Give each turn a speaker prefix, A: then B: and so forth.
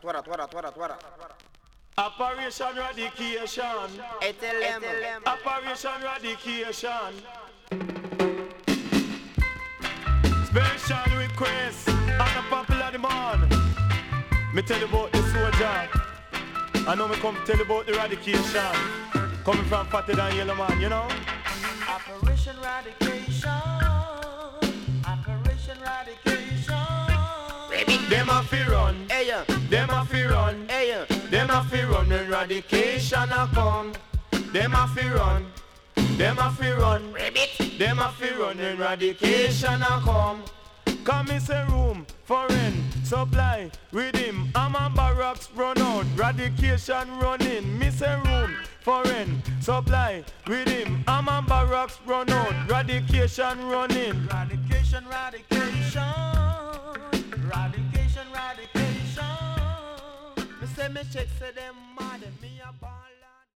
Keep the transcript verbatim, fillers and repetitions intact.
A: what that, what that, what that, what that.
B: Operation Radication.
A: Hey, tell them.
B: Operation Radication. Special request on the popular demand. Me tell you about the soldier. I know me come tell you about the eradication. Coming from fatter than yellow man, you know.
C: Operation Radication. Operation Radication.
B: Them a fi run,
A: Hey, yeah.
B: them a fi run,
A: Hey, yeah.
B: them a fi run. Eradication a come. Them a fi run, them a fi run. Them a fi run, eradication a come. Come in say room, foreign, supply, with him. I'm a barracks run out, eradication running. Me say room, foreign, supply, with him. I'm a barracks run out, eradication running.
C: Eradication, eradication. Eradication, eradication. Me say me check say them mad and me a bad.